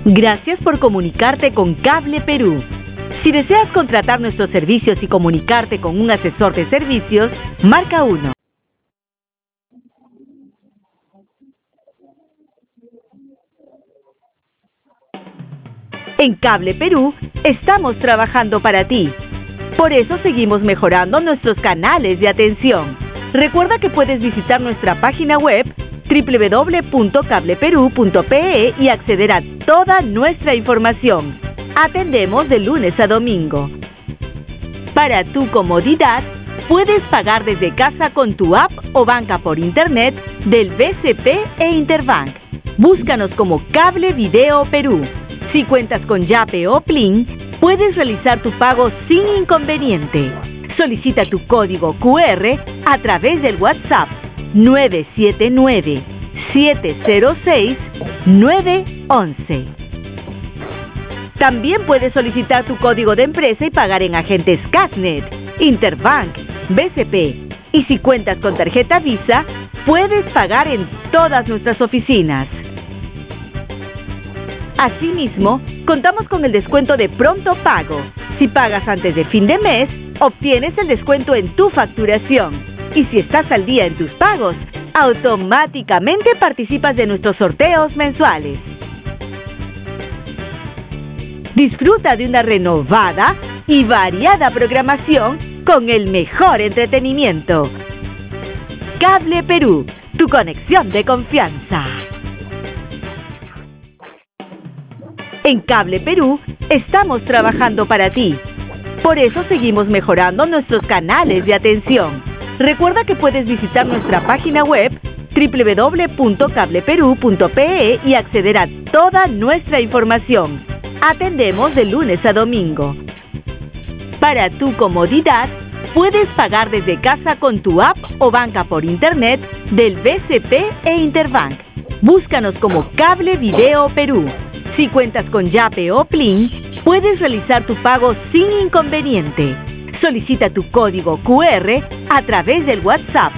Gracias por comunicarte con Cable Perú. Si deseas contratar nuestros servicios y comunicarte con un asesor de servicios, marca 1. En Cable Perú estamos trabajando para ti. Por eso seguimos mejorando nuestros canales de atención. Recuerda que puedes visitar nuestra página web www.cableperú.pe y acceder a toda nuestra información. Atendemos de lunes a domingo. Para tu comodidad, puedes pagar desde casa con tu app o banca por internet del BCP e Interbank. Búscanos como Cable Video Perú. Si cuentas con Yape o Plin, puedes realizar tu pago sin inconveniente. Solicita tu código QR a través del WhatsApp 979-706-911. También puedes solicitar tu código de empresa y pagar en agentes Casnet, Interbank, BCP. Y si cuentas con tarjeta Visa, puedes pagar en todas nuestras oficinas. Asimismo, contamos con el descuento de pronto pago. Si pagas antes de fin de mes, obtienes el descuento en tu facturación. Y si estás al día en tus pagos, automáticamente participas de nuestros sorteos mensuales. Disfruta de una renovada y variada programación con el mejor entretenimiento. Cable Perú, tu conexión de confianza. En Cable Perú estamos trabajando para ti. Por eso seguimos mejorando nuestros canales de atención. Recuerda que puedes visitar nuestra página web www.cableperú.pe y acceder a toda nuestra información. Atendemos de lunes a domingo. Para tu comodidad, puedes pagar desde casa con tu app o banca por internet del BCP e Interbank. Búscanos como Cable Video Perú. Si cuentas con Yape o Plin, puedes realizar tu pago sin inconveniente. Solicita tu código QR a través del WhatsApp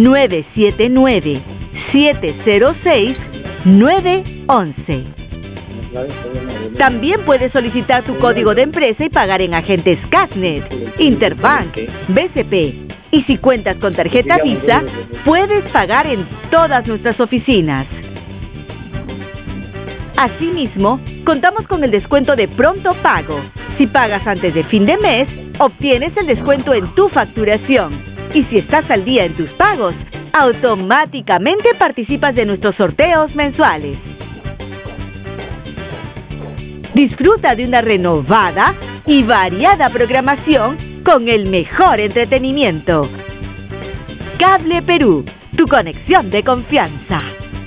979-706-911. También puedes solicitar tu código de empresa y pagar en agentes Casnet, Interbank, BCP. Y si cuentas con tarjeta Visa, puedes pagar en todas nuestras oficinas. Asimismo, contamos con el descuento de pronto pago. Si pagas antes de fin de mes, obtienes el descuento en tu facturación. Y si estás al día en tus pagos, automáticamente participas de nuestros sorteos mensuales. Disfruta de una renovada y variada programación con el mejor entretenimiento. Cable Perú, tu conexión de confianza.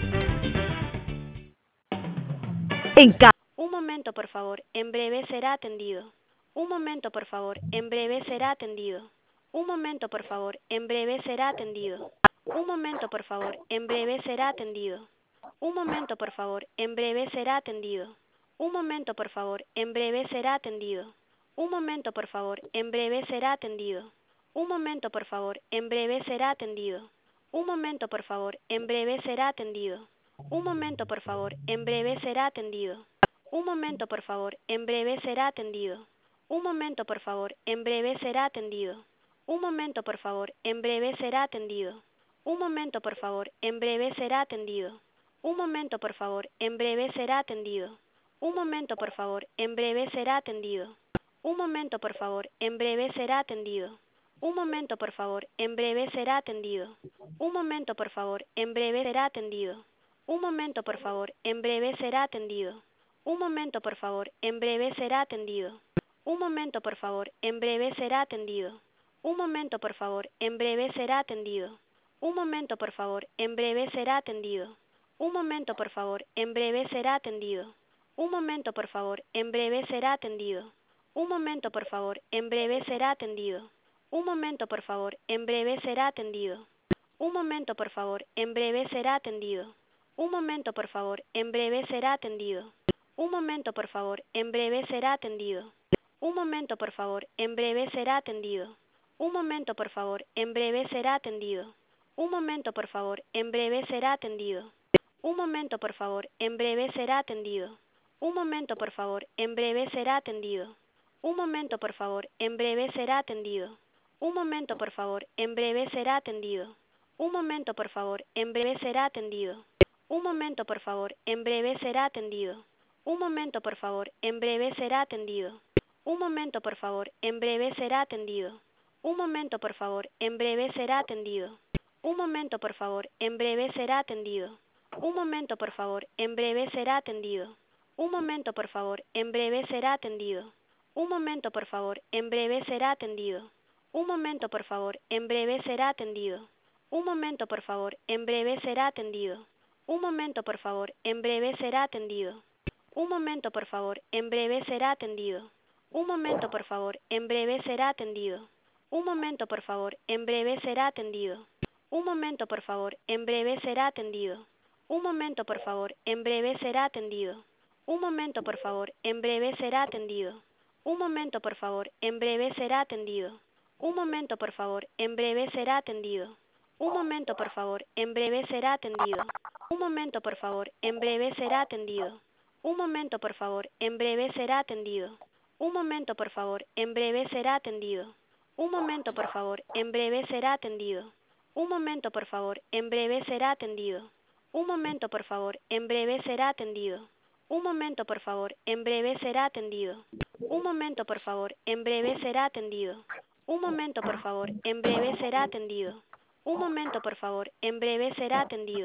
Un momento, por favor, en breve será atendido. Un momento, por favor, en breve será atendido. Un momento, por favor, en breve será atendido. Un momento, por favor, en breve será atendido. Un momento, por favor, en breve será atendido. Un momento, por favor, en breve será atendido. Un momento, por favor, en breve será atendido. Un momento, por favor, en breve será atendido. Un momento, por favor, en breve será atendido. Un momento, por favor, en breve será atendido. Un momento, por favor, en breve será atendido. Un momento, por favor, en breve será atendido. Un momento, por favor, en breve será atendido. Un momento, por favor, en breve será atendido. Un momento, por favor, en breve será atendido. Un momento, por favor, en breve será atendido. Un momento, por favor, en breve será atendido. Un momento, por favor, en breve será atendido. Un momento, por favor, en breve será atendido. Un momento, por favor, en breve será atendido. Un momento, por favor, en breve será atendido. Un momento, por favor, en breve será atendido. Un momento, por favor, en breve será atendido. Un momento, por favor, en breve será atendido. Un momento, por favor, en breve será atendido. Un momento, por favor, en breve será atendido. Un momento, por favor, en breve será atendido. Un momento, por favor, en breve será atendido. Un momento, por favor, en breve será atendido. Un momento, por favor, en breve será atendido. Un momento, por favor, en breve será atendido. Un momento, por favor, en breve será atendido. Un momento, por favor, en breve será atendido. Un momento, por favor, en breve será atendido. Un momento, por favor, en breve será atendido. Un momento, por favor, en breve será atendido. Un momento, por favor, en breve será atendido. Un momento, por favor, en breve será atendido. Un momento, por favor, en breve será atendido. Un momento, por favor, en breve será atendido. Un momento, por favor, en breve será atendido. Un momento, por favor, en breve será atendido. Un momento, por favor, en breve será atendido. Un momento, por favor, en breve será atendido. Un momento, por favor, en breve será atendido. Un momento, por favor, en breve será atendido. Un momento, por favor, en breve será atendido. Un momento, por favor, en breve será atendido. Un momento, por favor, en breve será atendido. Un momento, por favor, en breve será atendido. Un momento, por favor, en breve será atendido. Un momento, por favor, en breve será atendido. Un momento, por favor, en breve será atendido. Un momento, por favor, en breve será atendido. Un momento, por favor, en breve será atendido. Un momento, por favor, en breve será atendido. Un momento, por favor, en breve será atendido. Un momento, por favor, en breve será atendido. Un momento, por favor, en breve será atendido. Un momento, por favor, en breve será atendido. Un momento, por favor, en breve será atendido. Un momento, por favor, en breve será atendido. Un momento, por favor, en breve será atendido. Un momento, por favor, en breve será atendido. Un momento, por favor, en breve será atendido. Un momento, por favor, en breve será atendido. Un momento, por favor, en breve será atendido. Un momento, por favor, en breve será atendido. Un momento, por favor, en breve será atendido.